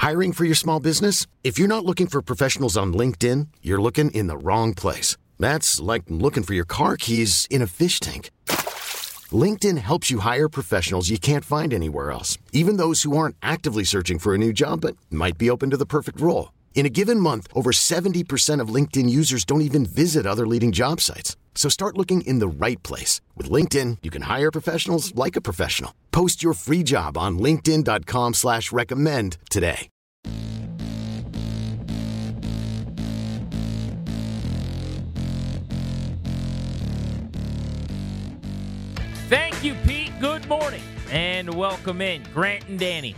Hiring for your small business? If you're not looking for professionals on LinkedIn, you're looking in the wrong place. That's like looking for your car keys in a fish tank. LinkedIn helps you hire professionals you can't find anywhere else, even those who aren't actively searching for a new job but might be open to the perfect role. In a given month, over 70% of LinkedIn users don't even visit other leading job sites. So start looking in the right place. With LinkedIn, you can hire professionals like a professional. Post your free job on linkedin.com/recommend today. Thank you, Pete. Good morning and welcome in. Grant and Danny,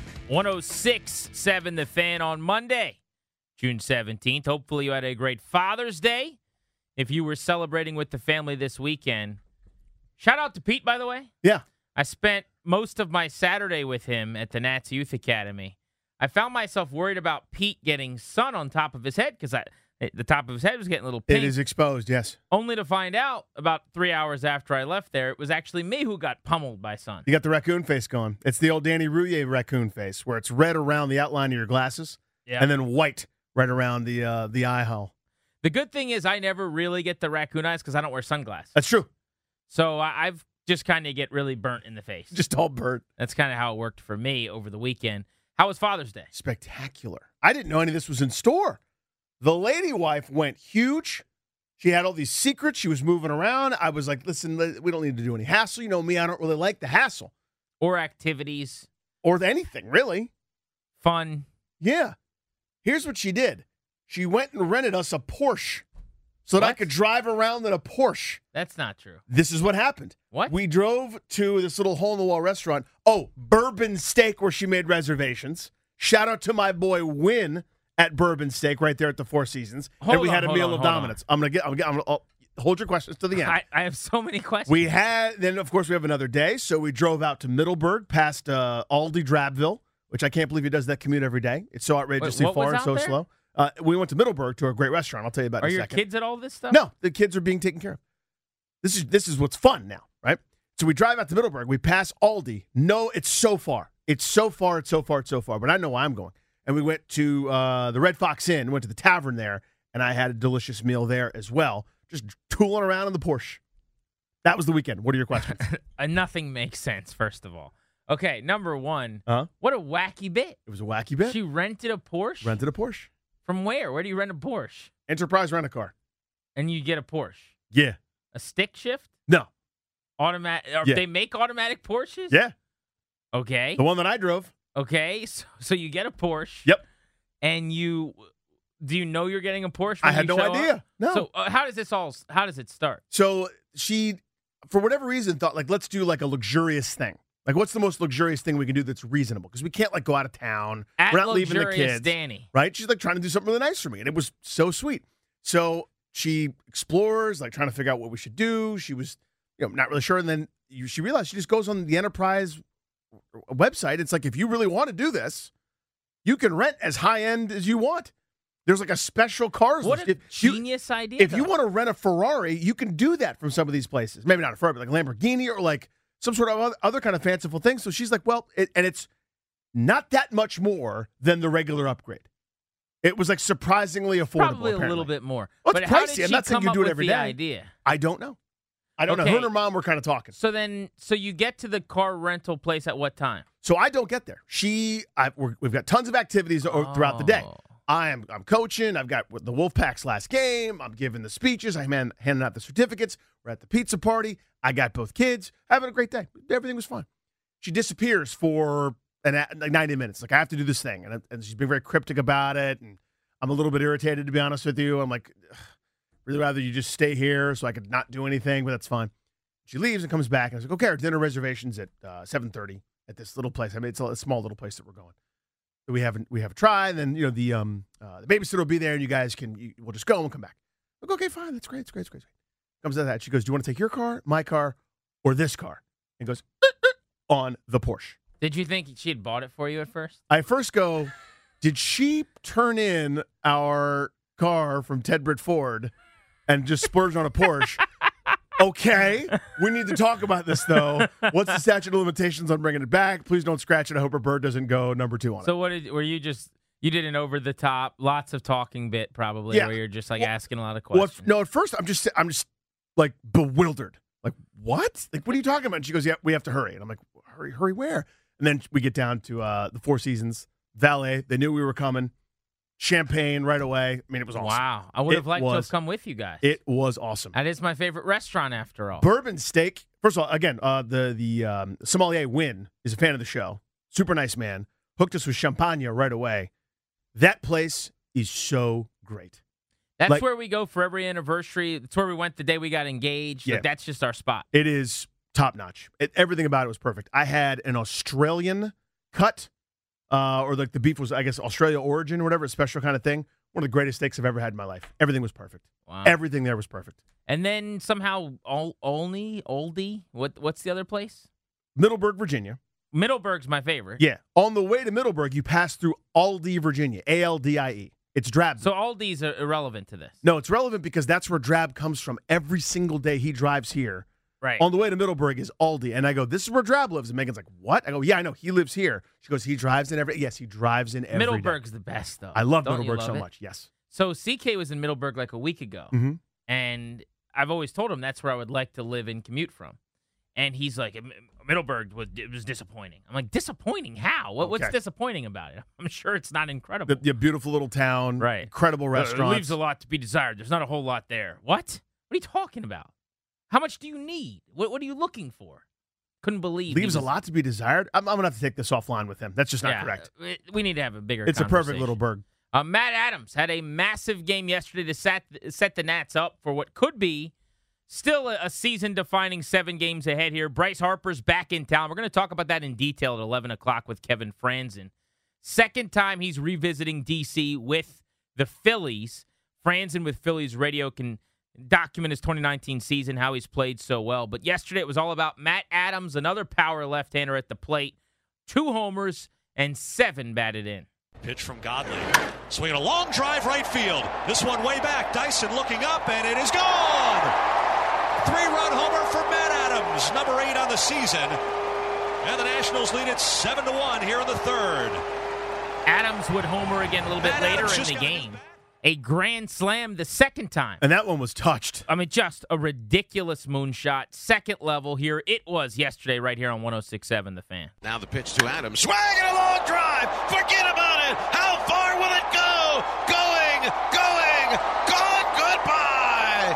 106.7 The Fan on Monday, June 17th. Hopefully you had a great Father's Day. If you were celebrating with the family this weekend, shout out to Pete, by the way. Yeah. I spent most of my Saturday with him at the Nats Youth Academy. I found myself worried about Pete getting sun on top of his head because the top of his head was getting a little pink. It is exposed, yes. Only to find out about 3 hours after I left there, it was actually me who got pummeled by sun. You got the raccoon face going. It's the old Danny Rouillet raccoon face, where it's red around the outline of your glasses, and then white right around the eye hole. The good thing is I never really get the raccoon eyes because I don't wear sunglasses. That's true. So I've just kind of get really burnt in the face. Just all burnt. That's kind of how it worked for me over the weekend. How was Father's Day? Spectacular. I didn't know any of this was in store. The lady wife went huge. She had all these secrets. She was moving around. I was like, listen, we don't need to do any hassle. You know me, I don't really like the hassle. Or activities. Or anything, really. Fun. Yeah. Here's what she did. She went and rented us a Porsche so that I could drive around in a Porsche. That's not true. This is what happened. What? We drove to this little hole-in-the-wall restaurant. Oh, Bourbon Steak, where she made reservations. Shout out to my boy Win at Bourbon Steak right there at the Four Seasons. And we had a meal of dominance. I'm gonna hold your questions to the end. I have so many questions. Then of course we have another day, so we drove out to Middleburg past Aldi Drabville, which I can't believe he does that commute every day. It's so outrageously far and so slow. We went to Middleburg to a great restaurant. I'll tell you about it in a second. Are your kids at all this stuff? No, the kids are being taken care of. This is what's fun now, right? So we drive out to Middleburg. We pass Aldi. No, it's so far. It's so far. But I know why I'm going. And we went to the Red Fox Inn, went to the tavern there, and I had a delicious meal there as well, just tooling around in the Porsche. That was the weekend. What are your questions? Nothing makes sense, first of all. Okay, number one, what a wacky bit. It was a wacky bit. She rented a Porsche? Rented a Porsche. From where? Where do you rent a Porsche? Enterprise Rent-A-Car. And you get a Porsche? Yeah. A stick shift? No. Automatic? Yeah. They make automatic Porsches? Yeah. Okay. The one that I drove. Okay, so you get a Porsche. Yep. And do you know you're getting a Porsche? I had no idea. Up? No. So how does it start? So she, for whatever reason, thought let's do a luxurious thing. What's the most luxurious thing we can do that's reasonable? Because we can't go out of town. We're not leaving the kids. Danny. Right? She's trying to do something really nice for me, and it was so sweet. So she explores, trying to figure out what we should do. She was, not really sure, and then she realized she just goes on the Enterprise website. It's if you really want to do this, you can rent as high end as you want. There's a special cars list. What a genius idea. If you want to rent a Ferrari, you can do that from some of these places. Maybe not a Ferrari, but Lamborghini or some sort of other kind of fanciful thing. So she's and it's not that much more than the regular upgrade. It was surprisingly affordable. Probably apparently. A little bit more. Well, but it's how pricey. did I'm she not saying come you up do it with every the day. idea? I don't know. Her and her mom were kind of talking. So you get to the car rental place at what time? So I don't get there. We've got tons of activities throughout the day. I'm coaching. I've got the Wolfpack's last game. I'm giving the speeches. I'm handing out the certificates. We're at the pizza party. I got both kids. Having a great day. Everything was fine. She disappears for 90 minutes. I have to do this thing. And she's been very cryptic about it. And I'm a little bit irritated, to be honest with you. I'm really rather you just stay here so I could not do anything, but that's fine. She leaves and comes back. And I was okay, our dinner reservation's at 7:30 at this little place. It's a small little place that we're going. So we have a try, and then the babysitter will be there, and you guys we'll just go and come back. Okay, fine, that's great, it's great. Comes to that, she goes, "Do you want to take your car, my car, or this car?" And goes on the Porsche. Did you think she had bought it for you at first? I first go, did she turn in our car from Ted Britt Ford and just splurge on a Porsche? Okay, we need to talk about this, though. What's the statute of limitations on bringing it back? Please don't scratch it. I hope her bird doesn't go number 2 on it. So were you just You did an over the top, lots of talking bit probably, Yeah. where you're just like Well, asking a lot of Well, questions. no, at first I'm just like bewildered. Like, what? Like, what are you talking about? And she goes, yeah, we have to hurry. And I'm like, hurry where? And then we get down to the Four Seasons Valet. They knew we were coming. Champagne right away. I mean, it was awesome. Wow. I would have liked to have come with you guys. It was awesome. That is my favorite restaurant after all. Bourbon steak. First of all, again, the sommelier Wynn is a fan of the show. Super nice man. Hooked us with champagne right away. That place is so great. That's where we go for every anniversary. That's where we went the day we got engaged. Yeah. Like, that's just our spot. It is top notch. Everything about it was perfect. I had an Australian cut, or like the beef was, I guess, Australia origin or whatever, a special kind of thing. One of the greatest steaks I've ever had in my life. Everything was perfect. Wow. Everything there was perfect. And then somehow Oldie. What's the other place? Middleburg, Virginia. Middleburg's my favorite. Yeah. On the way to Middleburg, you pass through Aldie, Virginia. Aldie. It's Drab. So Aldi's irrelevant to this. No, it's relevant because that's where Drab comes from every single day he drives here. Right. On the way to Middleburg is Aldi. And I go, this is where Drab lives. And Megan's like, what? I go, yeah, I know. He lives here. She goes, he drives in every. Yes, he drives in every Middleburg's day. the best, though. I love Don't you Middleburg love so it? much. Yes. So CK was in Middleburg like a week ago. Mm-hmm. And I've always told him that's where I would like to live and commute from. And he's like, Middleburg was disappointing. I'm like, disappointing? How? What's Okay. disappointing about it? I'm sure it's not incredible. The beautiful little town. Right. Incredible It restaurants. leaves a lot to be desired. There's not a whole lot there. What? What are you talking about? How much do you need? What are you looking for? Couldn't believe. Leaves a lot to be desired. I'm going to have to take this offline with him. That's just not correct. We need to have a bigger It's a perfect conversation. little burg. Matt Adams had a massive game yesterday to set the Nats up for what could be still a season-defining 7 games ahead here. Bryce Harper's back in town. We're going to talk about that in detail at 11 o'clock with Kevin Franzen. Second time he's revisiting D.C. with the Phillies. Franzen with Phillies Radio can document his 2019 season, how he's played so well. But yesterday it was all about Matt Adams, another power left-hander at the plate. 2 homers and 7 batted in. Pitch from Godley. Swinging a long drive right field. This one way back. Dyson looking up, and it is gone. 3-run homer for Matt Adams, number 8 on the season. And the Nationals lead it 7-1 here in the third. Adams would homer again a little bit Matt later Adams in just the got his game. bat. A grand slam the second time. And that one was touched. I mean, just a ridiculous moonshot. Second level here. It was yesterday right here on 106.7 The Fan. Now the pitch to Adams. Swing and a long drive. Forget about it. How far will it go? Going. Gone. Goodbye.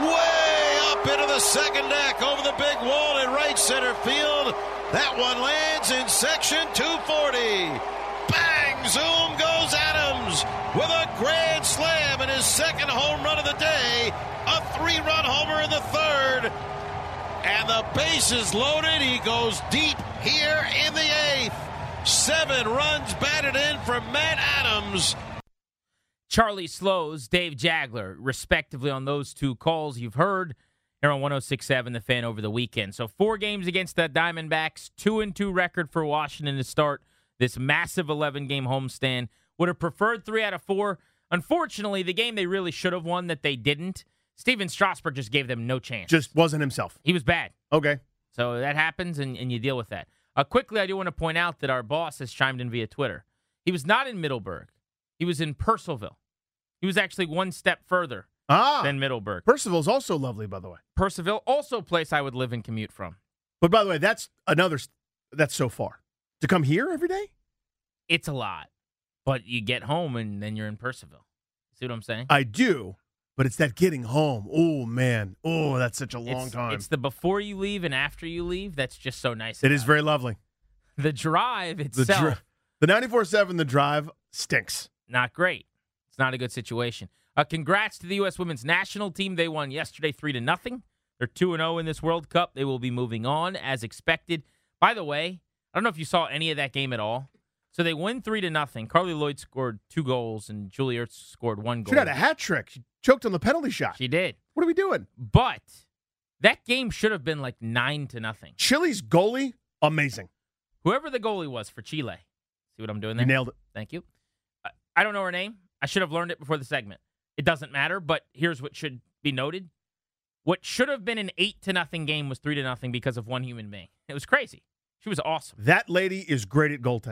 Way up into the second deck over the big wall in right center field. That one lands in section 240. Bang! Zoom goes Adams with a grand slam and his second home run of the day. A 3-run homer in the third. And the base is loaded. He goes deep here in the 8th. 7 runs batted in for Matt Adams. Charlie Slows, Dave Jagler, respectively, on those 2 calls you've heard here on 106.7 The Fan over the weekend. So 4 games against the Diamondbacks, 2-2 record for Washington to start this massive 11-game homestand. Would have preferred 3 out of 4. Unfortunately, the game they really should have won that they didn't, Steven Strasburg just gave them no chance. Just wasn't himself. He was bad. Okay. So that happens, and you deal with that. Quickly, I do want to point out that our boss has chimed in via Twitter. He was not in Middleburg. He was in Purcellville. He was actually one step further than Middleburg. Percival's also lovely, by the way. Purcellville, also a place I would live and commute from. But by the way, that's so far. To come here every day? It's a lot. But you get home, and then you're in Purcellville. See what I'm saying? I do, but it's that getting home. Oh, man. Oh, that's such a long time. It's the before you leave and after you leave that's just so nice. It is very lovely. The drive itself, The 94.7, the drive stinks. not great. It's not a good situation. Congrats to the U.S. women's national team. They won yesterday 3-0. They're 2-0 in this World Cup. They will be moving on as expected. By the way, I don't know if you saw any of that game at all. So they win 3-0. Carly Lloyd scored 2 goals, and Julie Ertz scored 1 goal. She had a hat trick. She choked on the penalty shot. She did. What are we doing? But that game should have been like 9-0. Chile's goalie, amazing. Whoever the goalie was for Chile. See what I'm doing there? You nailed it. Thank you. I don't know her name. I should have learned it before the segment. It doesn't matter, but here's what should be noted. What should have been an 8-0 game was 3-0 because of one human being. It was crazy. She was awesome. That lady is great at goaltending.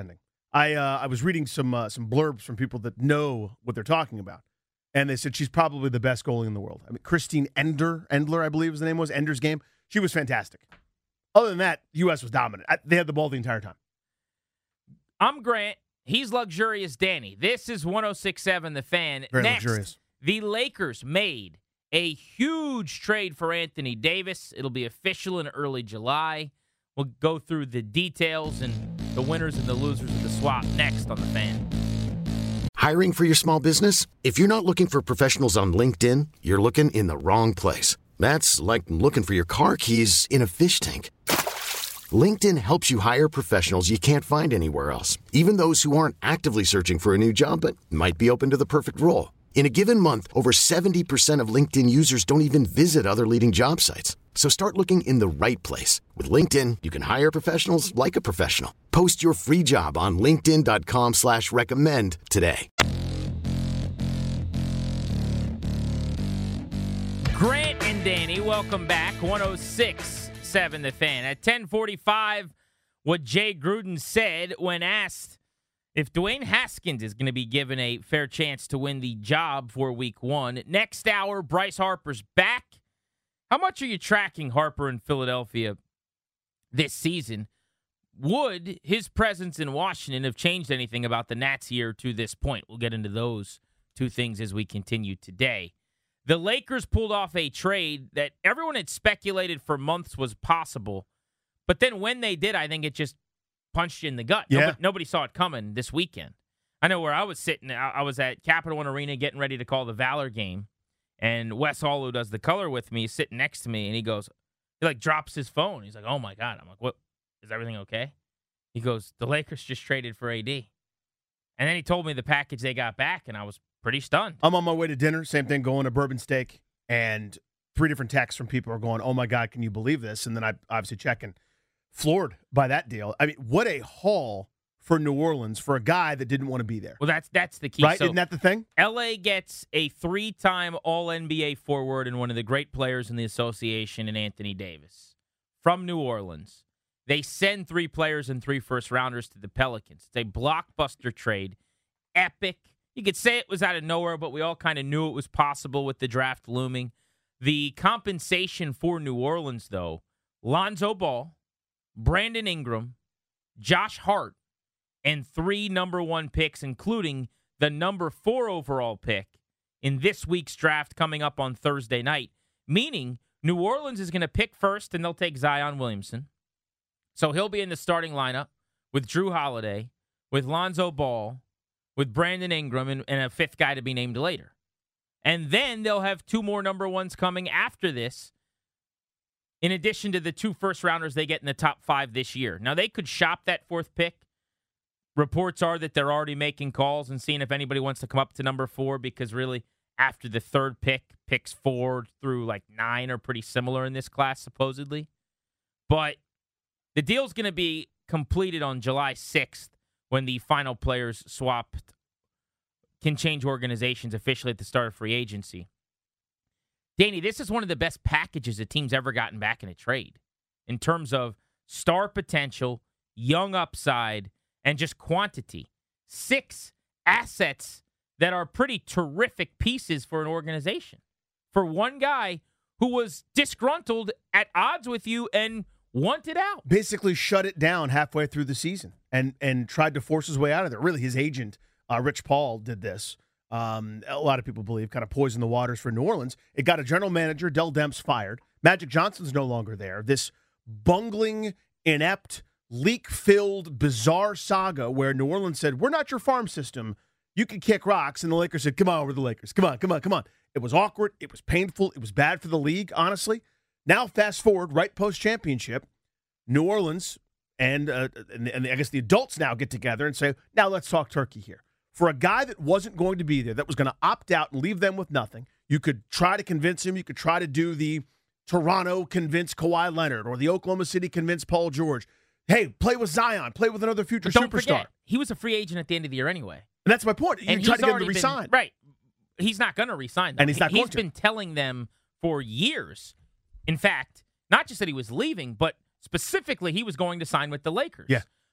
I was reading some blurbs from people that know what they're talking about, and they said she's probably the best goalie in the world. I mean, Christine Endler, I believe the name was, Ender's Game. She was fantastic. Other than that, U.S. was dominant. They had the ball the entire time. I'm Grant. He's Luxurious Danny. This is 106.7 The Fan. Very Next, luxurious. The Lakers made a huge trade for Anthony Davis. It'll be official in early July. We'll go through the details and the winners and the losers of the swap next on The Fan. Hiring for your small business? If you're not looking for professionals on LinkedIn, you're looking in the wrong place. That's like looking for your car keys in a fish tank. LinkedIn helps you hire professionals you can't find anywhere else, even those who aren't actively searching for a new job but might be open to the perfect role. In a given month, over 70% of LinkedIn users don't even visit other leading job sites. So start looking in the right place. With LinkedIn, you can hire professionals like a professional. Post your free job on linkedin.com/recommend today. Grant and Danny, welcome back. 106.7 The Fan. At 10:45, what Jay Gruden said when asked if Dwayne Haskins is going to be given a fair chance to win the job for Week 1. Next hour, Bryce Harper's back. How much are you tracking Harper in Philadelphia this season? Would his presence in Washington have changed anything about the Nats here to this point? We'll get into those two things as we continue today. The Lakers pulled off a trade that everyone had speculated for months was possible. But then when they did, I think it just punched you in the gut. Yeah. Nobody saw it coming this weekend. I know where I was sitting. I was at Capital One Arena getting ready to call the Valor game. And Wes Hall, who does the color with me, is sitting next to me. And he drops his phone. He's like, oh, my God. I'm like, what? Is everything okay? He goes, the Lakers just traded for AD. And then he told me the package they got back, and I was pretty stunned. I'm on my way to dinner. Same thing, going to Bourbon Steak. And 3 different texts from people are going, oh, my God, can you believe this? And then I obviously checking. Floored by that deal. I mean, what a haul for New Orleans for a guy that didn't want to be there. Well, that's the key. Right? So, Isn't that the thing? LA gets a 3-time All-NBA forward and one of the great players in the association in Anthony Davis from New Orleans. They send 3 players and 3 first-rounders to the Pelicans. It's a blockbuster trade. Epic. You could say it was out of nowhere, but we all kind of knew it was possible with the draft looming. The compensation for New Orleans, though, Lonzo Ball, Brandon Ingram, Josh Hart, and 3 number 1 picks, including the number 4 overall pick in this week's draft coming up on Thursday night, meaning New Orleans is going to pick first, and they'll take Zion Williamson. So he'll be in the starting lineup with Drew Holiday, with Lonzo Ball, with Brandon Ingram, and a 5th guy to be named later. And then they'll have 2 more number 1s coming after this, in addition to the 2 first-rounders they get in the top 5 this year. Now, they could shop that 4th pick. Reports are that they're already making calls and seeing if anybody wants to come up to number 4, because really, after the 3rd pick, picks 4 through 9 are pretty similar in this class, supposedly. But the deal's going to be completed on July 6th when the final players swapped can change organizations officially at the start of free agency. Danny, this is one of the best packages a team's ever gotten back in a trade in terms of star potential, young upside, and just quantity. 6 assets that are pretty terrific pieces for an organization. For one guy who was disgruntled, at odds with you, and wanted out. Basically shut it down halfway through the season and tried to force his way out of there. Really, his agent, Rich Paul, did this. A lot of people believe kind of poisoned the waters for New Orleans. It got a general manager, Dell Demps, fired. Magic Johnson's no longer there. This bungling, inept, leak-filled, bizarre saga where New Orleans said, we're not your farm system. You can kick rocks. And the Lakers said, come on, we're the Lakers. Come on, come on, come on. It was awkward. It was painful. It was bad for the league, honestly. Now, fast forward, right post-championship, New Orleans and I guess the adults now get together and say, now let's talk turkey here. For a guy that wasn't going to be there, that was going to opt out and leave them with nothing, you could try to convince him. You could try to do the Toronto convince Kawhi Leonard or the Oklahoma City convince Paul George. Hey, play with Zion. Play with another future Don't superstar. Forget, he was a free agent at the end of the year anyway. And that's my point. You try to get him to resign. Right. He's not going to resign. And he's not going to. He's been telling them for years. In fact, not just that he was leaving, but specifically he was going to sign with the Lakers. Yeah.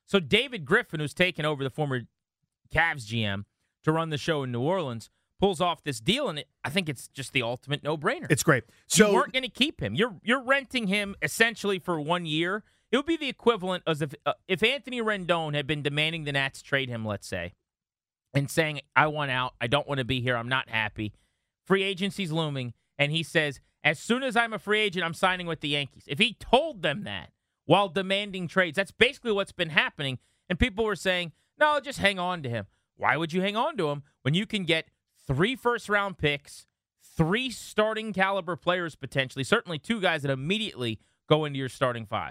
So David Griffin, who's taken over the former Cavs GM to run the show in New Orleans, pulls off this deal, and I think it's just the ultimate no-brainer. It's great. So you weren't going to keep him. You're renting him essentially for 1 year. It would be the equivalent as if Anthony Rendon had been demanding the Nats trade him, let's say, and saying, I want out, I don't want to be here, I'm not happy. Free agency's looming, and he says, as soon as I'm a free agent, I'm signing with the Yankees. If he told them that while demanding trades, that's basically what's been happening, and people were saying, no, just hang on to him. Why would you hang on to him when you can get 3 first-round picks, 3 starting caliber players potentially, certainly 2 guys that immediately go into your starting 5?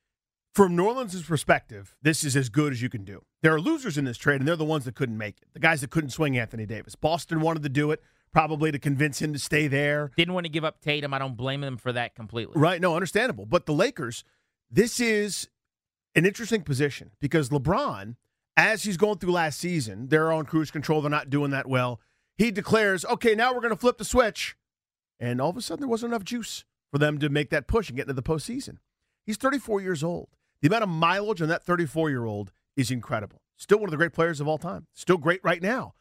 From New Orleans' perspective, this is as good as you can do. There are losers in this trade, and they're the ones that couldn't make it. The guys that couldn't swing Anthony Davis. Boston wanted to do it, probably to convince him to stay there. Didn't want to give up Tatum. I don't blame them for that completely. Right, no, understandable. But the Lakers, this is an interesting position because LeBron, as he's going through last season, they're on cruise control. They're not doing that well. He declares, okay, now we're going to flip the switch. And all of a sudden, there wasn't enough juice for them to make that push and get into the postseason. He's 34 years old. The amount of mileage on that 34-year-old is incredible. Still one of the great players of all time. Still great right now.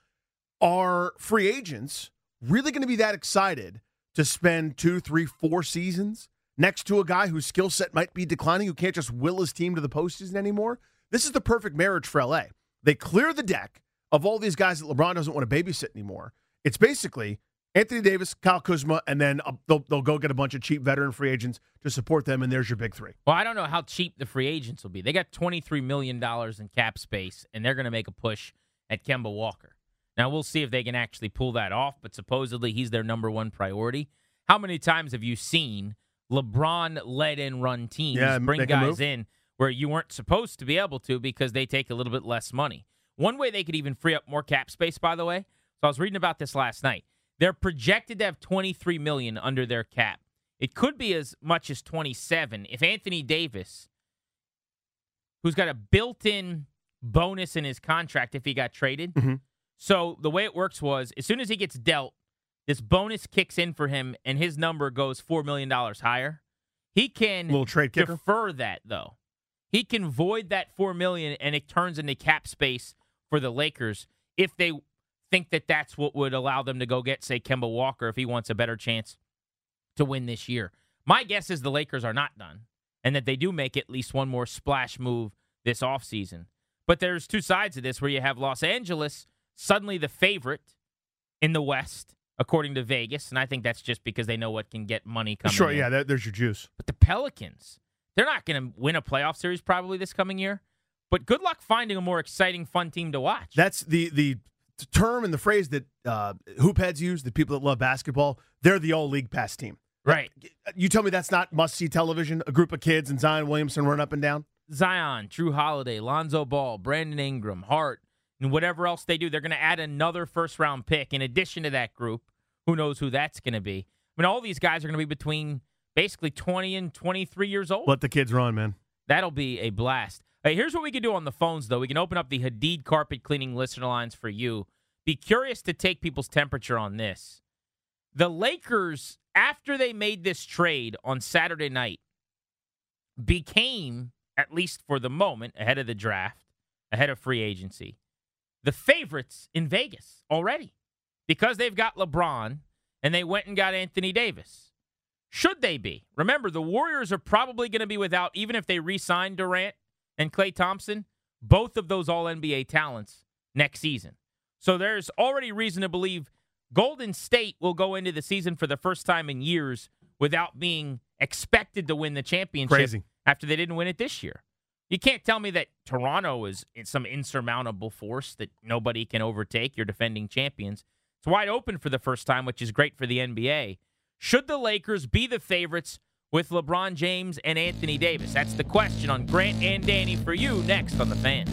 Are free agents really going to be that excited to spend 2, 3, 4 seasons next to a guy whose skill set might be declining, who can't just will his team to the postseason anymore? This is the perfect marriage for LA. They clear the deck of all these guys that LeBron doesn't want to babysit anymore. It's basically Anthony Davis, Kyle Kuzma, and then they'll go get a bunch of cheap veteran free agents to support them, and there's your big 3. Well, I don't know how cheap the free agents will be. They got $23 million in cap space, and they're going to make a push at Kemba Walker. Now, we'll see if they can actually pull that off, but supposedly he's their number 1 priority. How many times have you seen LeBron-led and run teams bring guys in where you weren't supposed to be able to because they take a little bit less money? One way they could even free up more cap space, by the way, so I was reading about this last night. They're projected to have $23 million under their cap. It could be as much as 27 if Anthony Davis, who's got a built-in bonus in his contract if he got traded. Mm-hmm. So the way it works was, as soon as he gets dealt, this bonus kicks in for him, and his number goes $4 million higher. He can little trade kicker. Defer that, though. He can void that $4 million, and it turns into cap space for the Lakers if they think that that's what would allow them to go get, say, Kemba Walker if he wants a better chance to win this year. My guess is the Lakers are not done and that they do make at least one more splash move this offseason. But there's 2 sides of this where you have Los Angeles suddenly the favorite in the West, according to Vegas, and I think that's just because they know what can get money coming in. Sure, yeah, there's your juice. But the Pelicans, they're not going to win a playoff series probably this coming year, but good luck finding a more exciting, fun team to watch. That's the term and the phrase that hoop heads use, the people that love basketball. They're the all-league pass team. Right. You tell me that's not must-see television, a group of kids and Zion Williamson run up and down? Zion, Drew Holiday, Lonzo Ball, Brandon Ingram, Hart, and whatever else they do, they're going to add another first-round pick in addition to that group. Who knows who that's going to be? I mean, all these guys are going to be between basically 20 and 23 years old. Let the kids run, man. That'll be a blast. Hey, here's what we can do on the phones, though. We can open up the Hadid carpet cleaning listener lines for you. Be curious to take people's temperature on this. The Lakers, after they made this trade on Saturday night, became, at least for the moment, ahead of the draft, ahead of free agency, the favorites in Vegas already because they've got LeBron and they went and got Anthony Davis. Should they be? Remember, the Warriors are probably going to be without, even if they re-sign Durant and Klay Thompson, both of those All-NBA talents next season. So there's already reason to believe Golden State will go into the season for the first time in years without being expected to win the championship after they didn't win it this year. You can't tell me that Toronto is some insurmountable force that nobody can overtake. You're defending champions. It's wide open for the first time, which is great for the NBA. Should the Lakers be the favorites with LeBron James and Anthony Davis? That's the question on Grant and Danny for you next on The Fan.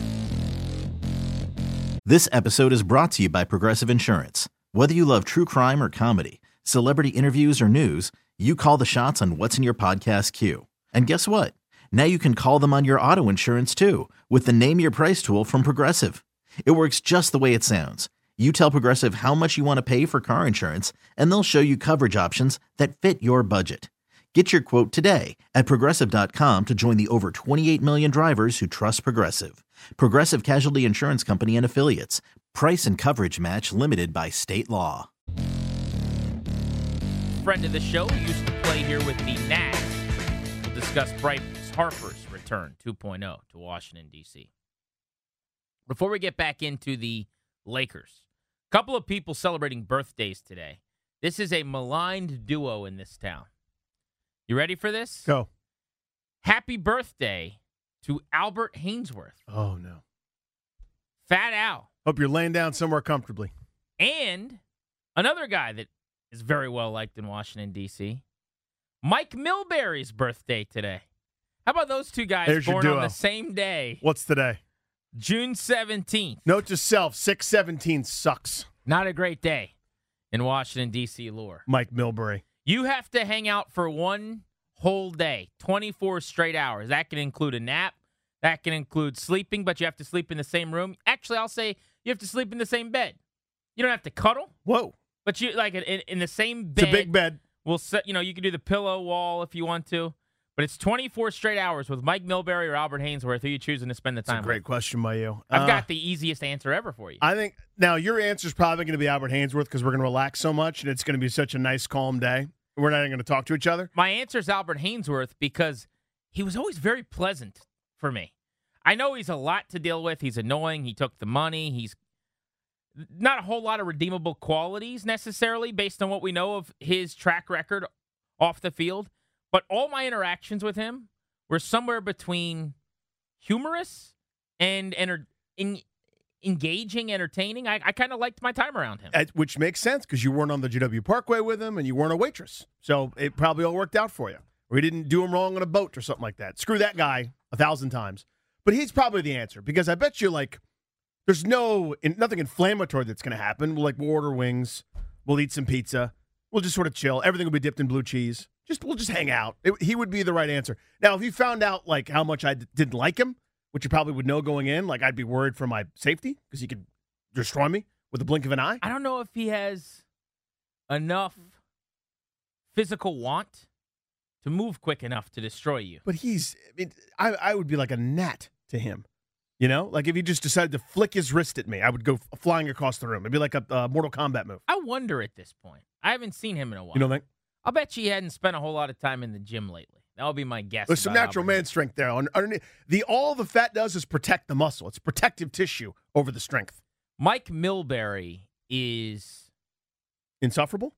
This episode is brought to you by Progressive Insurance. Whether you love true crime or comedy, celebrity interviews or news, you call the shots on what's in your podcast queue. And guess what? Now you can call them on your auto insurance too with the Name Your Price tool from Progressive. It works just the way it sounds. You tell Progressive how much you want to pay for car insurance, and they'll show you coverage options that fit your budget. Get your quote today at Progressive.com to join the over 28 million drivers who trust Progressive. Progressive Casualty Insurance Company and Affiliates. Price and coverage match limited by state law. Friend of the show, used to play here with the Nats. We'll discuss Bryce Harper's return 2.0 to Washington, D.C. Before we get back into the Lakers, a couple of people celebrating birthdays today. This is a maligned duo in this town. You ready for this? Go. Happy birthday to Albert Haynesworth. Oh, no. Fat Al. Hope you're laying down somewhere comfortably. And another guy that is very well liked in Washington, D.C., Mike Milbury's birthday today. How about those two guys There's born your on duo. the same day? What's today? June 17th. Note to self, 6/17 sucks. Not a great day in Washington, D.C. lore. Mike Milbury. You have to hang out for one whole day, 24 straight hours. That can include a nap. That can include sleeping, but you have to sleep in the same room. Actually, I'll say you have to sleep in the same bed. You don't have to cuddle, Whoa. but you like in the same bed. It's a big bed. We'll set, you can do the pillow wall if you want to, but it's 24 straight hours with Mike Milbury or Albert Haynesworth. Who are you choosing to spend the time That's a great with? question by you. I've got the easiest answer ever for you. I think now your answer is probably going to be Albert Haynesworth because we're going to relax so much and it's going to be such a nice, calm day. We're not even going to talk to each other. My answer is Albert Haynesworth because he was always very pleasant for me. I know he's a lot to deal with. He's annoying. He took the money. He's not a whole lot of redeemable qualities necessarily based on what we know of his track record off the field. But all my interactions with him were somewhere between humorous and engaging, entertaining. I kind of liked my time around him. Which makes sense because you weren't on the GW Parkway with him and you weren't a waitress. So it probably all worked out for you. Or he didn't do him wrong on a boat or something like that. Screw that guy 1,000 times. But he's probably the answer because I bet you, there's nothing inflammatory that's going to happen. We'll order wings. We'll eat some pizza. We'll just sort of chill. Everything will be dipped in blue cheese. We'll just hang out. He would be the right answer. Now, if you found out, how much I didn't like him, which you probably would know going in, I'd be worried for my safety because he could destroy me with the blink of an eye. I don't know if he has enough physical want to move quick enough to destroy you. But I would be like a gnat to him. If he just decided to flick his wrist at me, I would go flying across the room. It'd be like a Mortal Kombat move. I wonder at this point. I haven't seen him in a while. You don't think? I'll bet you he hadn't spent a whole lot of time in the gym lately. That would be my guess. There's some natural man strength there. Underneath, all the fat does is protect the muscle. It's protective tissue over the strength. Mike Milbury is insufferable,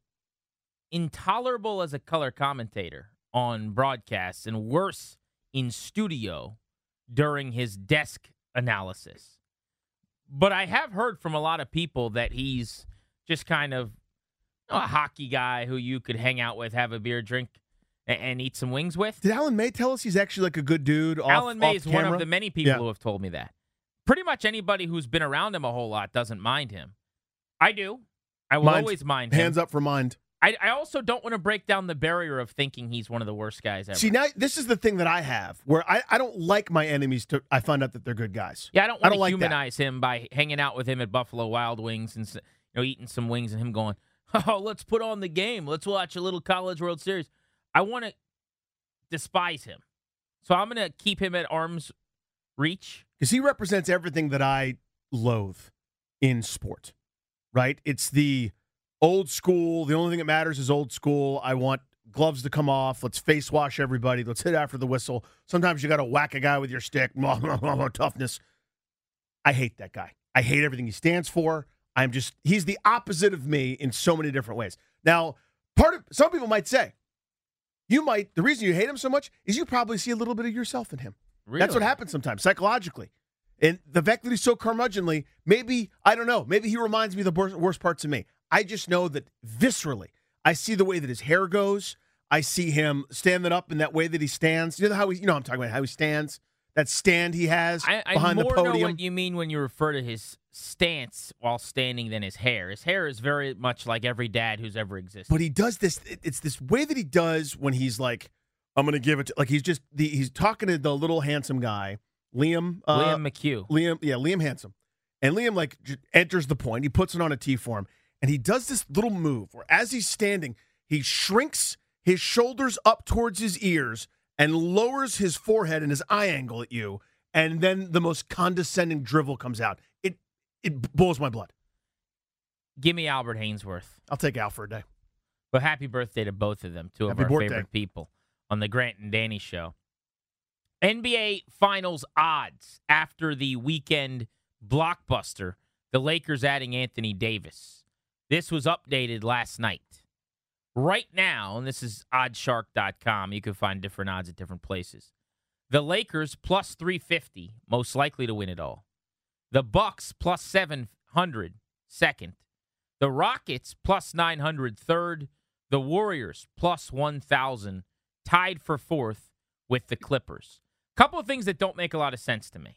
intolerable as a color commentator on broadcasts, and worse in studio during his desk analysis. But I have heard from a lot of people that he's just kind of a hockey guy who you could hang out with, have a beer, drink, and eat some wings with. Did Alan May tell us he's actually a good dude? Alan May is camera? one of the many people who have told me that. Pretty much anybody who's been around him a whole lot doesn't mind him. I do. I will always mind him. Hands up for mind. I also don't want to break down the barrier of thinking he's one of the worst guys ever. See, now this is the thing that I have, where I don't like my enemies I find out that they're good guys. Yeah, I don't want to humanize him by hanging out with him at Buffalo Wild Wings and eating some wings and him going, oh, let's put on the game. Let's watch a little College World Series. I want to despise him. So I'm going to keep him at arm's reach. Because he represents everything that I loathe in sport, right? It's the old school. The only thing that matters is old school. I want gloves to come off. Let's face wash everybody. Let's hit after the whistle. Sometimes you got to whack a guy with your stick. Toughness. I hate that guy. I hate everything he stands for. He's the opposite of me in so many different ways. Now, some people might say, the reason you hate him so much is you probably see a little bit of yourself in him. Really? That's what happens sometimes, psychologically. And the fact that he's so curmudgeonly, I don't know, maybe he reminds me of the worst parts of me. I just know that viscerally, I see the way that his hair goes. I see him standing up in that way that he stands. You know how I'm talking about how he stands? That stand he has behind the podium. I know what you mean when you refer to his stance while standing than his hair. His hair is very much like every dad who's ever existed. But he does this. It's this way that he does when he's like, I'm going to give it to, he's talking to the little handsome guy, Liam McHugh. Liam Handsome. And Liam enters the point. He puts it on a tee for him. And he does this little move where as he's standing, he shrinks his shoulders up towards his ears and lowers his forehead and his eye angle at you, and then the most condescending drivel comes out. It boils my blood. Give me Albert Hainsworth. I'll take Al for a day. But happy birthday to both of them, two of our favorite people on the Grant and Danny Show. NBA Finals odds after the weekend blockbuster, the Lakers adding Anthony Davis. This was updated last night. Right now, and this is oddshark.com, you can find different odds at different places. The Lakers plus 350, most likely to win it all. The Bucks plus 700, second. The Rockets plus 900, third. The Warriors plus 1,000, tied for fourth with the Clippers. Couple of things that don't make a lot of sense to me.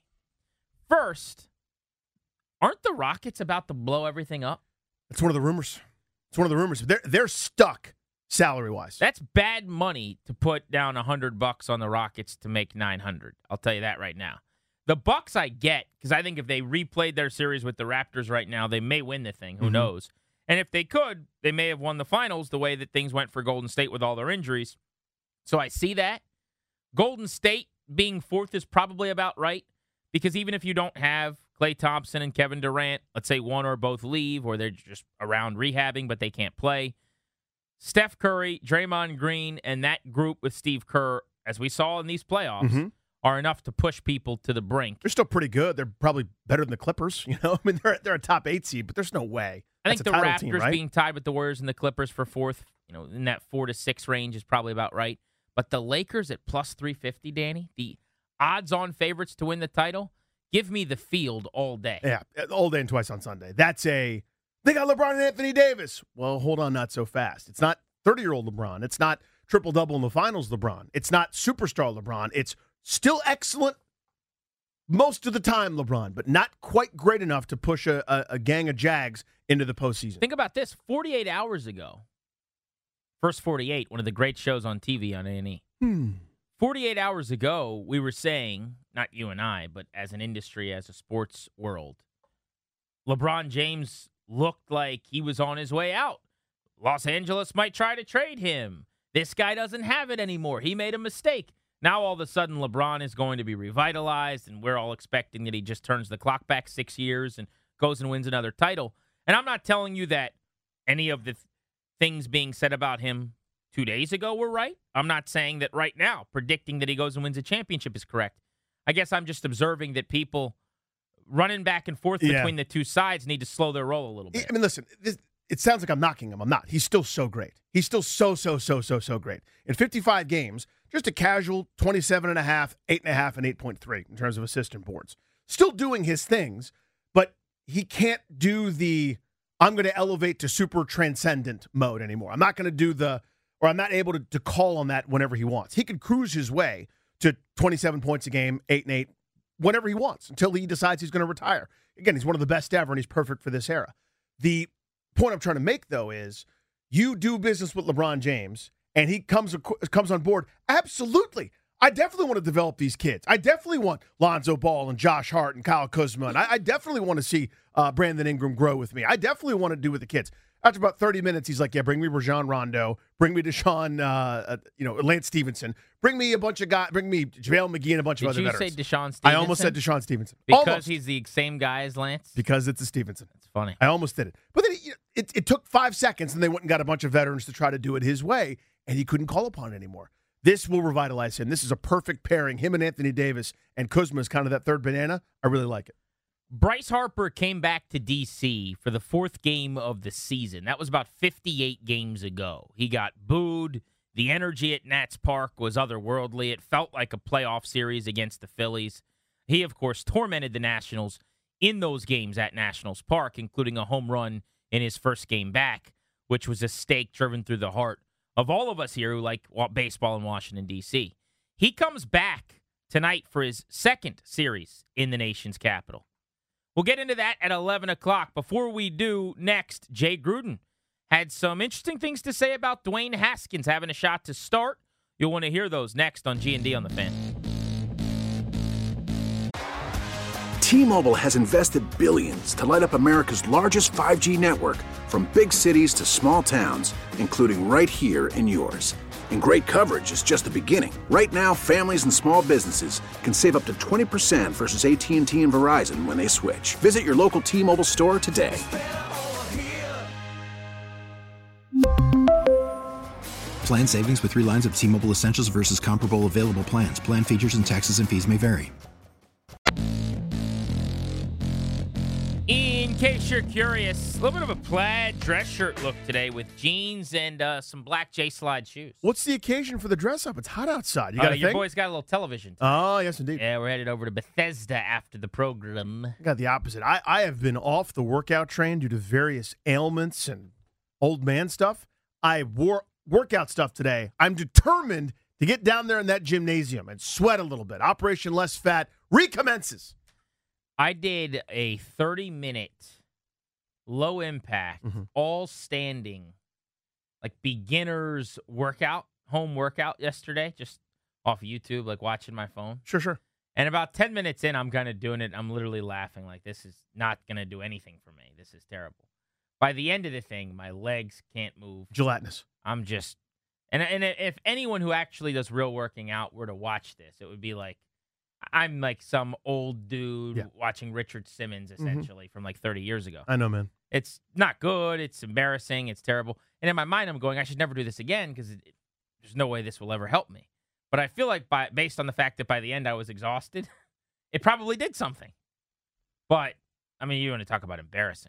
First, aren't the Rockets about to blow everything up? That's one of the rumors. It's one of the rumors. They're stuck salary-wise. That's bad money to put down $100 on the Rockets to make 900. I'll tell you that right now. The Bucks I get, because I think if they replayed their series with the Raptors right now, they may win the thing. Who knows? And if they could, they may have won the finals the way that things went for Golden State with all their injuries. So I see that. Golden State being fourth is probably about right, because even if you don't have Klay Thompson and Kevin Durant, let's say one or both leave, or they're just around rehabbing but they can't play, Steph Curry, Draymond Green, and that group with Steve Kerr, as we saw in these playoffs, are enough to push people to the brink. They're still pretty good. They're probably better than the Clippers. You know, I mean, they're a top 8 seed, but there's no way. I think the Raptors team, right? being tied with the Warriors and the Clippers for fourth, in that 4 to 6 range is probably about right. But the Lakers at plus 350, Danny, the odds-on favorites to win the title, give me the field all day. Yeah, all day and twice on Sunday. They got LeBron and Anthony Davis. Well, hold on, not so fast. It's not 30-year-old LeBron. It's not triple-double in the finals LeBron. It's not superstar LeBron. It's still excellent most of the time LeBron, but not quite great enough to push a gang of Jags into the postseason. Think about this. 48 hours ago, First 48, one of the great shows on TV on A&E. 48 hours ago, we were saying, not you and I, but as an industry, as a sports world, LeBron James looked like he was on his way out. Los Angeles might try to trade him. This guy doesn't have it anymore. He made a mistake. Now, all of a sudden, LeBron is going to be revitalized, and we're all expecting that he just turns the clock back 6 years and goes and wins another title. And I'm not telling you that any of the things being said about him 2 days ago were right. I'm not saying that right now, predicting that he goes and wins a championship is correct. I guess I'm just observing that people running back and forth between the two sides need to slow their roll a little bit. I mean, listen, it sounds like I'm knocking him. I'm not. He's still so great. He's still so great. In 55 games, just a casual 27.5, 8.5, and 8.3 in terms of assistant boards. Still doing his things, but he can't do the I'm going to elevate to super transcendent mode anymore. I'm not going to do I'm not able to call on that whenever he wants. He can cruise his way to 27 points a game, 8 and 8, whenever he wants, until he decides he's going to retire. Again, he's one of the best ever, and he's perfect for this era. The point I'm trying to make, though, is you do business with LeBron James, and he comes on board. Absolutely. I definitely want to develop these kids. I definitely want Lonzo Ball and Josh Hart and Kyle Kuzma. And I definitely want to see Brandon Ingram grow with me. I definitely want to do with the kids. After about 30 minutes, he's like, yeah, bring me Rajon Rondo. Bring me Deshaun, Lance Stevenson. Bring me a bunch of guys. Bring me JaVale McGee and a bunch of other veterans. Did you say Deshaun Stevenson? I almost said Deshaun Stevenson. Because almost. He's the same guy as Lance? Because it's a Stevenson. That's funny. I almost did it. But then it took 5 seconds, and they went and got a bunch of veterans to try to do it his way, and he couldn't call upon it anymore. This will revitalize him. This is a perfect pairing. Him and Anthony Davis, and Kuzma is kind of that third banana. I really like it. Bryce Harper came back to D.C. for the 4th game of the season. That was about 58 games ago. He got booed. The energy at Nats Park was otherworldly. It felt like a playoff series against the Phillies. He, of course, tormented the Nationals in those games at Nationals Park, including a home run in his first game back, which was a stake driven through the heart of all of us here who like baseball in Washington, D.C. He comes back tonight for his 2nd series in the nation's capital. We'll get into that at 11 o'clock. Before we do, next, Jay Gruden had some interesting things to say about Dwayne Haskins having a shot to start. You'll want to hear those next on G&D on the Fan. T-Mobile has invested billions to light up America's largest 5G network, from big cities to small towns, including right here in yours. And great coverage is just the beginning. Right now, families and small businesses can save up to 20% versus AT&T and Verizon when they switch. Visit your local T-Mobile store today. Plan savings with 3 lines of T-Mobile Essentials versus comparable available plans. Plan features and taxes and fees may vary. In case you're curious, a little bit of a plaid dress shirt look today with jeans and some black J-Slide shoes. What's the occasion for the dress up? It's hot outside. You got your boy's got a little television. Oh, yes, indeed. Yeah, we're headed over to Bethesda after the program. I got the opposite. I have been off the workout train due to various ailments and old man stuff. I wore workout stuff today. I'm determined to get down there in that gymnasium and sweat a little bit. Operation Less Fat recommences. I did a 30-minute low impact, all standing, like beginner's workout, home workout yesterday, just off of YouTube, like watching my phone. Sure. And about 10 minutes in, I'm kind of doing it. I'm literally laughing like, this is not going to do anything for me. This is terrible. By the end of the thing, my legs can't move. Gelatinous. I'm just, and if anyone who actually does real working out were to watch this, it would be like, I'm like some old dude watching Richard Simmons, essentially, from like 30 years ago. I know, man. It's not good. It's embarrassing. It's terrible. And in my mind, I'm going, I should never do this again because there's no way this will ever help me. But I feel like based on the fact that by the end I was exhausted, it probably did something. But, I mean, you want to talk about embarrassing.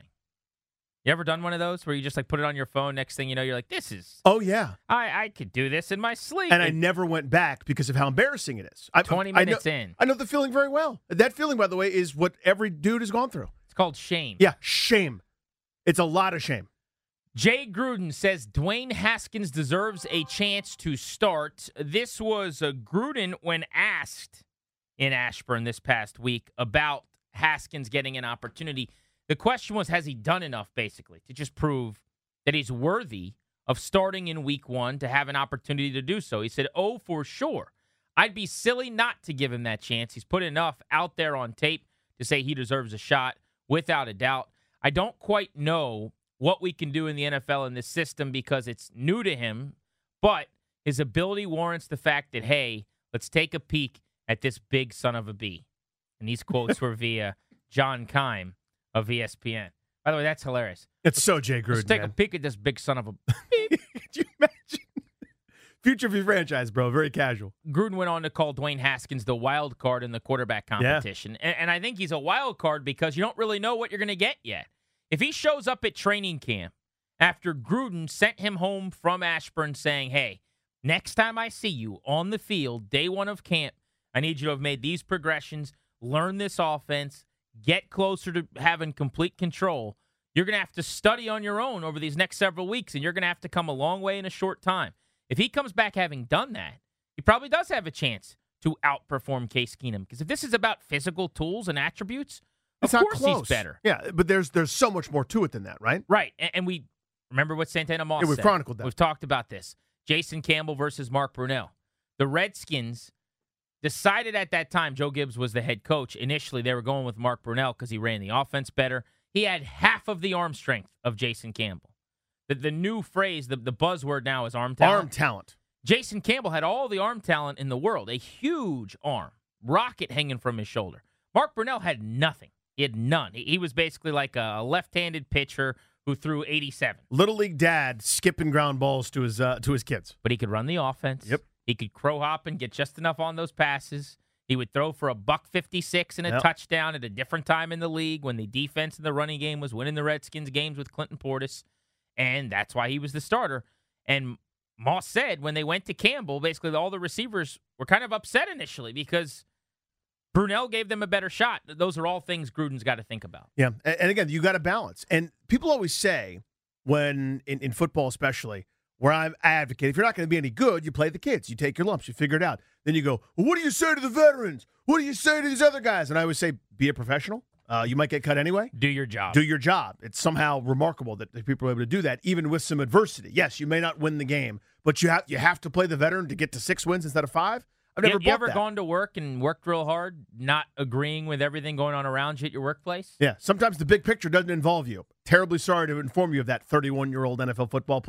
You ever done one of those where you just like put it on your phone, next thing you know, you're like, this is... Oh, yeah. I could do this in my sleep. And I never went back because of how embarrassing it is. 20 minutes in. I know the feeling very well. That feeling, by the way, is what every dude has gone through. It's called shame. Yeah, shame. It's a lot of shame. Jay Gruden says Dwayne Haskins deserves a chance to start. This was Gruden when asked in Ashburn this past week about Haskins getting an opportunity. The question was, has he done enough, basically, to just prove that he's worthy of starting in week 1 to have an opportunity to do so? He said, oh, for sure. I'd be silly not to give him that chance. He's put enough out there on tape to say he deserves a shot, without a doubt. I don't quite know what we can do in the NFL in this system because it's new to him, but his ability warrants the fact that, hey, let's take a peek at this big son of a bee. And these quotes were via John Keim of ESPN. By the way, that's hilarious. It's so Jay Gruden. Let's take a peek at this big son of a beep. Could you imagine? Future of your franchise, bro. Very casual. Gruden went on to call Dwayne Haskins the wild card in the quarterback competition. Yeah. And I think he's a wild card because you don't really know what you're going to get yet. If he shows up at training camp after Gruden sent him home from Ashburn saying, hey, next time I see you on the field, day 1 of camp, I need you to have made these progressions, learn this offense, get closer to having complete control. You're going to have to study on your own over these next several weeks, and you're going to have to come a long way in a short time. If he comes back having done that, he probably does have a chance to outperform Case Keenum. Because if this is about physical tools and attributes, of course he's better. Yeah, but there's so much more to it than that, right? Right. And we remember what Santana Moss said. We've chronicled that. We've talked about this. Jason Campbell versus Mark Brunell. The Redskins decided at that time, Joe Gibbs was the head coach. Initially, they were going with Mark Brunell because he ran the offense better. He had half of the arm strength of Jason Campbell. The new phrase, the buzzword now is arm talent. Arm talent. Jason Campbell had all the arm talent in the world, a huge arm, rocket hanging from his shoulder. Mark Brunell had nothing. He had none. He was basically like a left-handed pitcher who threw 87. Little league dad skipping ground balls to his kids. But he could run the offense. Yep. He could crow hop and get just enough on those passes. He would throw for $156 and a touchdown at a different time in the league when the defense in the running game was winning the Redskins games with Clinton Portis. And that's why he was the starter. And Moss said when they went to Campbell, basically all the receivers were kind of upset initially because Brunell gave them a better shot. Those are all things Gruden's got to think about. Yeah, and again, you got to balance. And people always say, when in football especially, where I advocate, if you're not going to be any good, you play the kids. You take your lumps. You figure it out. Then you go, well, what do you say to the veterans? What do you say to these other guys? And I always say, be a professional. You might get cut anyway. Do your job. Do your job. It's somehow remarkable that people are able to do that, even with some adversity. Yes, you may not win the game, but you have to play the veteran to get to 6 wins instead of 5. I've never You ever that. gone to work and worked real hard, not agreeing with everything going on around you at your workplace? Yeah, sometimes the big picture doesn't involve you. Terribly sorry to inform you of that 31-year-old NFL football player.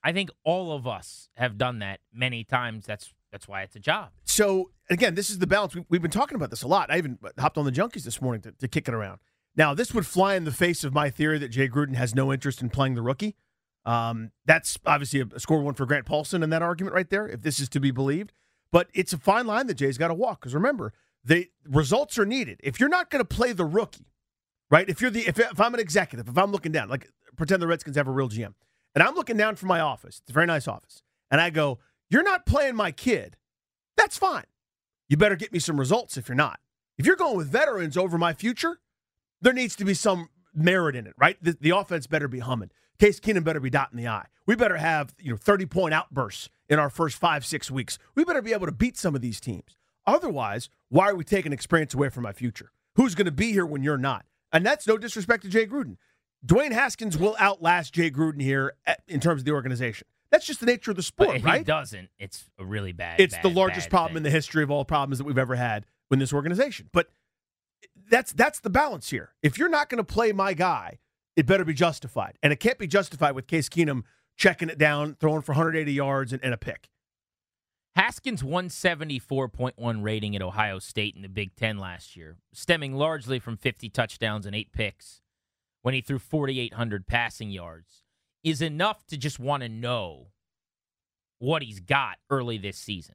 I think all of us have done that many times. That's why it's a job. So, again, this is the balance. We've been talking about this a lot. I even hopped on the Junkies this morning to kick it around. Now, this would fly in the face of my theory that Jay Gruden has no interest in playing the rookie. That's obviously a score one for Grant Paulson in that argument right there, if this is to be believed. But it's a fine line that Jay's got to walk. Because remember, the results are needed. If you're not going to play the rookie, right? If I'm an executive, if I'm looking down, like pretend the Redskins have a real GM, and I'm looking down from my office, it's a very nice office, and I go, you're not playing my kid, that's fine. You better get me some results if you're not. If you're going with veterans over my future, there needs to be some merit in it, right? The offense better be humming. Case Keenum better be dotting the I. We better have 30-point outbursts in our first 5-6 weeks. We better be able to beat some of these teams. Otherwise, why are we taking experience away from my future? Who's going to be here when you're not? And that's no disrespect to Jay Gruden. Dwayne Haskins will outlast Jay Gruden here in terms of the organization. That's just the nature of the sport, but if right? he doesn't, it's a really bad. It's the largest problem in the history of all problems that we've ever had in this organization. But that's the balance here. If you're not going to play my guy, it better be justified. And it can't be justified with Case Keenum checking it down, throwing for 180 yards and a pick. Haskins' 174.1 rating at Ohio State in the Big Ten last year, stemming largely from 50 touchdowns and 8 picks when he threw 4,800 passing yards, is enough to just want to know what he's got early this season.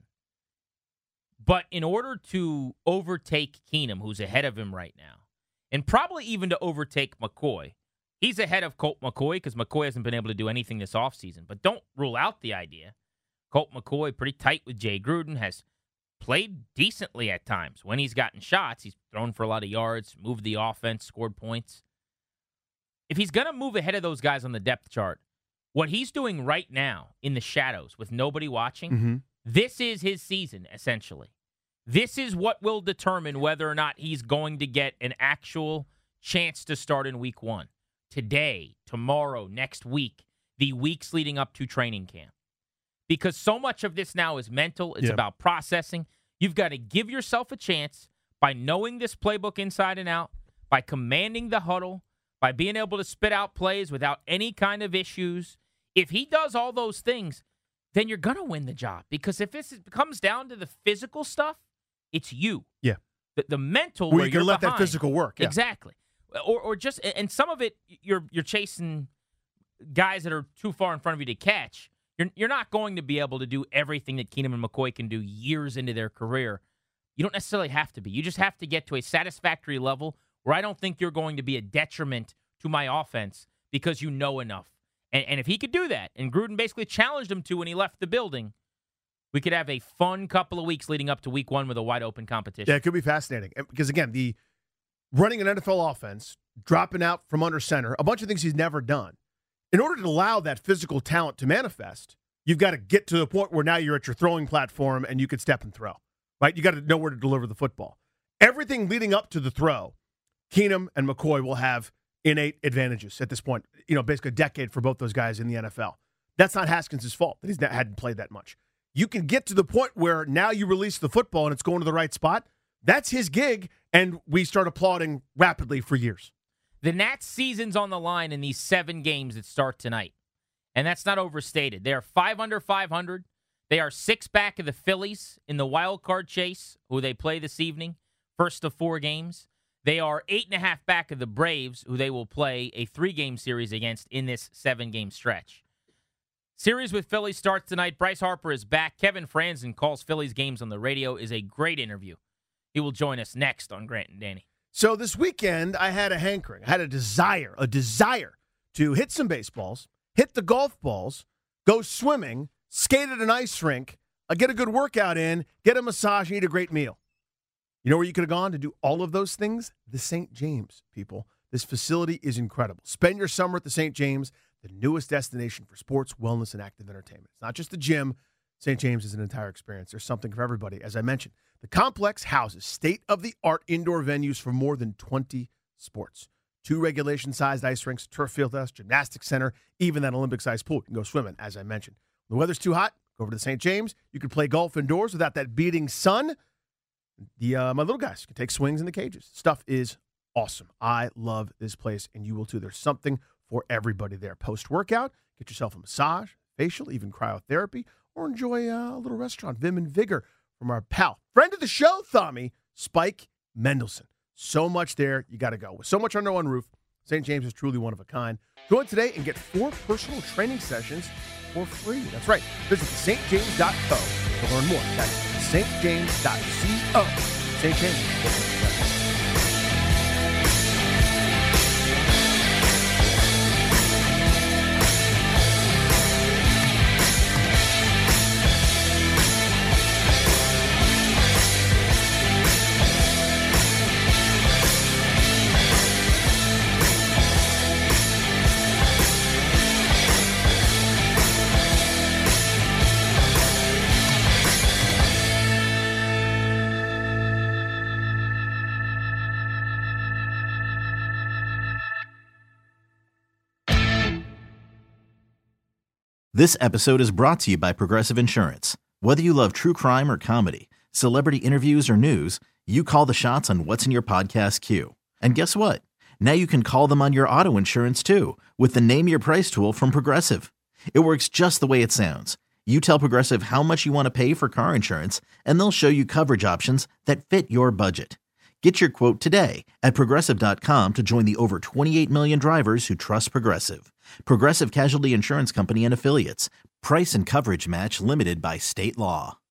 But in order to overtake Keenum, who's ahead of him right now, and probably even to overtake McCoy, he's ahead of Colt McCoy because McCoy hasn't been able to do anything this offseason. But don't rule out the idea. Colt McCoy, pretty tight with Jay Gruden, has played decently at times. When he's gotten shots, he's thrown for a lot of yards, moved the offense, scored points. If he's going to move ahead of those guys on the depth chart, what he's doing right now in the shadows with nobody watching, this is his season, essentially. This is what will determine whether or not he's going to get an actual chance to start in week 1. Today, tomorrow, next week, the weeks leading up to training camp. Because so much of this now is mental. It's about processing. You've got to give yourself a chance by knowing this playbook inside and out, by commanding the huddle, by being able to spit out plays without any kind of issues. If he does all those things, then you're going to win the job. Because if it comes down to the physical stuff, it's you. Yeah. The mental where where you can let behind. that physical work. Yeah. Exactly. Or just, and some of it, you're chasing guys that are too far in front of you to catch. You're not going to be able to do everything that Keenum and McCoy can do years into their career. You don't necessarily have to be. You just have to get to a satisfactory level where I don't think you're going to be a detriment to my offense because you know enough. And if he could do that, and Gruden basically challenged him to when he left the building, we could have a fun couple of weeks leading up to week 1 with a wide open competition. Yeah, it could be fascinating. Because, again, the running an NFL offense, dropping out from under center, a bunch of things he's never done. In order to allow that physical talent to manifest, you've got to get to the point where now you're at your throwing platform and you can step and throw, right? You got to know where to deliver the football. Everything leading up to the throw, Keenum and McCoy will have innate advantages at this point. Basically a decade for both those guys in the NFL. That's not Haskins' fault that he hadn't played that much. You can get to the point where now you release the football and it's going to the right spot. That's his gig, and we start applauding rapidly for years. The Nats' season's on the line in these 7 games that start tonight, and that's not overstated. They are 5 under 500. They are 6 back of the Phillies in the wild card chase, who they play this evening, first of 4 games. They are 8.5 back of the Braves, who they will play a 3-game series against in this 7-game stretch. Series with Phillies starts tonight. Bryce Harper is back. Kevin Franzen calls Phillies games on the radio. Is a great interview. He will join us next on Grant and Danny. So this weekend, I had a hankering. I had a desire to hit some baseballs, hit the golf balls, go swimming, skate at an ice rink, get a good workout in, get a massage, and eat a great meal. You know where you could have gone to do all of those things? The St. James, people. This facility is incredible. Spend your summer at the St. James, the newest destination for sports, wellness, and active entertainment. It's not just the gym. St. James is an entire experience. There's something for everybody. As I mentioned, the complex houses state-of-the-art indoor venues for more than 20 sports. 2 regulation-sized ice rinks, turf field house, gymnastics center, even that Olympic-sized pool. You can go swimming, as I mentioned. When the weather's too hot, go over to the St. James. You can play golf indoors without that beating sun. My little guys can take swings in the cages. Stuff is awesome. I love this place, and you will too. There's something for everybody there. Post-workout, get yourself a massage, facial, even cryotherapy, or enjoy a little restaurant Vim and Vigor from our pal, friend of the show, Thami, Spike Mendelson. So much there, you got to go. With so much under one roof, St. James is truly one of a kind. Go in today and get 4 personal training sessions for free. That's right. Visit stjames.co to learn more. That's stjames.co. St. James. This episode is brought to you by Progressive Insurance. Whether you love true crime or comedy, celebrity interviews or news, you call the shots on what's in your podcast queue. And guess what? Now you can call them on your auto insurance too with the Name Your Price tool from Progressive. It works just the way it sounds. You tell Progressive how much you want to pay for car insurance, and they'll show you coverage options that fit your budget. Get your quote today at Progressive.com to join the over 28 million drivers who trust Progressive. Progressive Casualty Insurance Company and Affiliates. Price and coverage match limited by state law.